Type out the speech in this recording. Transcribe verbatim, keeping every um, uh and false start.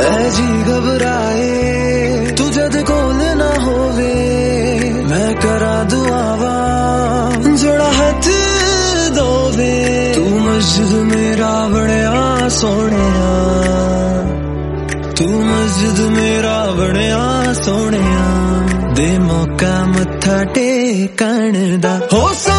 ऐ जी घबराए तू जद कोल ना होवे मैं करा दुआवा जोड़ा हथ दोवे तू मस्जिद मेरा बड़िया सोहणिया तू मस्जिद मेरा बड़िया सोहणिया दे मौका मत्था टेकण दा हो